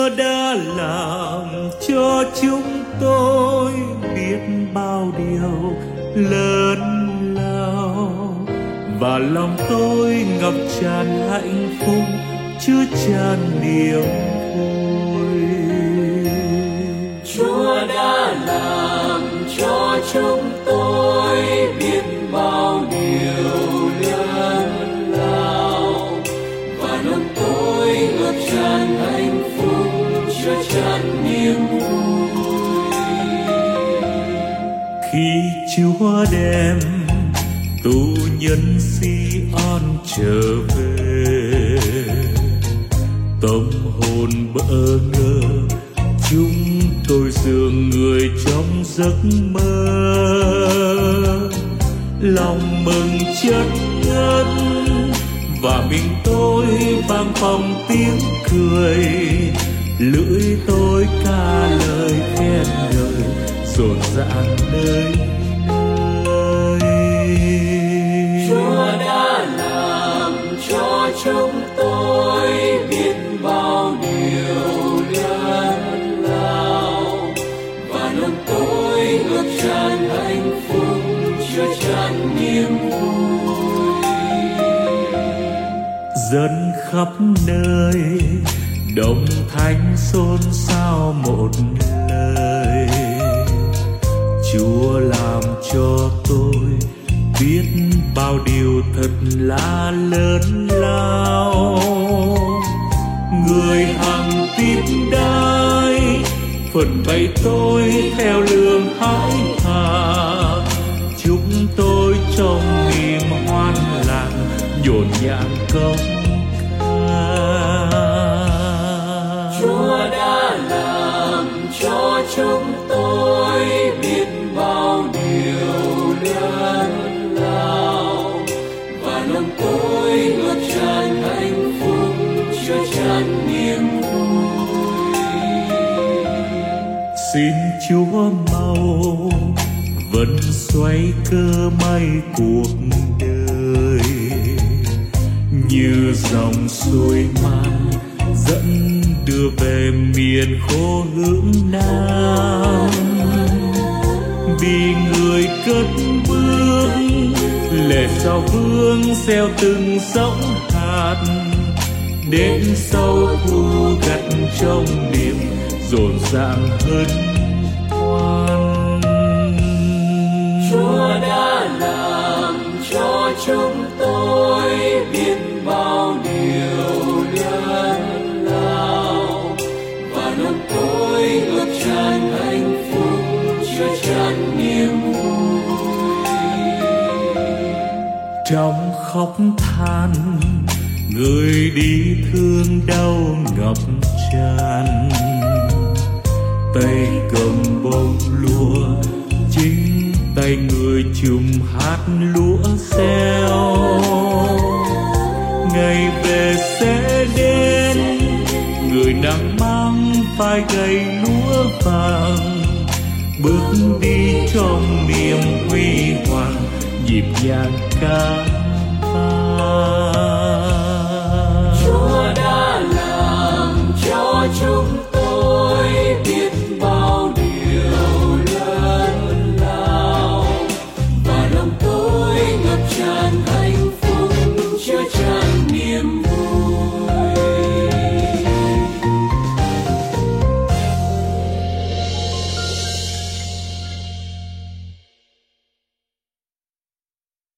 Chúa đã làm cho chúng tôi biết bao điều lớn lao, và lòng tôi ngập tràn hạnh phúc chứa chan niềm vui. Chúa đã làm cho chúng tôi biết bao điều lớn lao, và lòng tôi ngập tràn hạnh phúc chứa chan niềm vui. Khi Chúa đem tù nhân Si-on trở về, tâm hồn bỡ ngỡ chúng tôi dường người trong giấc mơ. Lòng mừng chất ngất và mình tôi vang vọng tiếng cười, lưỡi tôi ca lời khen ngợi rộn ràng nơi Chúa đã làm cho chúng tôi biết bao điều lớn lao, và lòng tôi ngập tràn hạnh phúc chứa chan niềm vui. Dân khắp nơi đồng thanh xôn xao một lời, Chúa làm cho tôi biết bao điều thật là lớn lao. Người hằng tiếp đãi phần bày tôi theo lương hãi hà, chúng tôi trong niềm hoan lạc nhộn nhàng công ca. Chúa đã làm cho chúng tôi biết bao điều lớn lao, và lòng tôi ngập tràn hạnh phúc chứa chan niềm vui. Xin Chúa mau vẫn xoay cơ may cuộc đời, như dòng suối man dẫn đưa về miền khô hướng nam. Vì người cất bước lệ sao vương gieo từng gióng hạt, đến sau thu gặt trong niềm rộn ràng hơn hoan. Chúa đã làm cho chúng tôi biết bao điều lớn lao, và lòng tôi ngập tràn hạnh phúc chứa chan niềm vui. Trong khóc than người đi thương đau ngập tràn, tay cầm bông lúa chính tay người chùm hát lúa reo. Ngày về sẽ đến người nắng mang vai gầy lúa vàng, bước đi trong niềm huy hoàng nhịp nhàng ca vang.